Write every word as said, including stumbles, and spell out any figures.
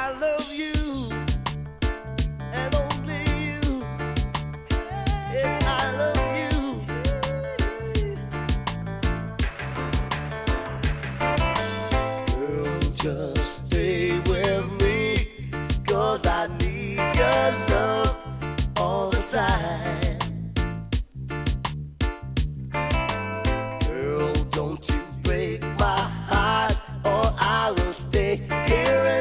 I love you and only you. Yes, I love you. Girl, just stay with me, 'cause I need your love all the time. Girl, don't you break my heart, or I will stay here